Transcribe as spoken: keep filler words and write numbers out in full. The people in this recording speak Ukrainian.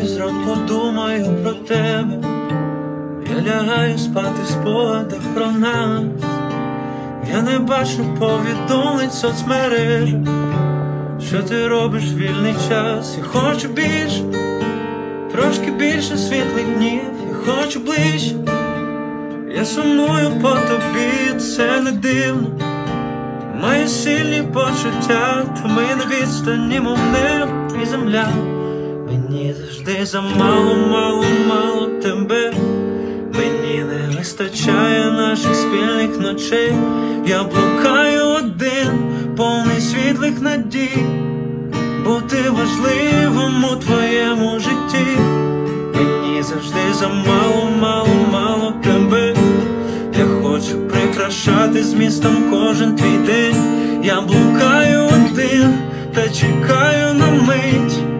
і зранку думаю про тебе. Я лягаю спати в спогадах про нас. Я не бачу повідомлень соцмереж. Що ти робиш в вільний час? Я хочу більше, трошки більше світлих днів. Я хочу ближче. Я сумую по тобі, це не дивно. Мої сильні почуття, та ми на відстані, мов небо і земля. Мені завжди замало, мало, мало тебе. Мені не вистачає наших спільних ночей. Я блукаю один, повний світлих надій, бути важливим у твоєму житті. Мені завжди замало, мало, мало тебе. Я хочу прикрашати змістом кожен твій день. Я блукаю один, та чекаю на мить,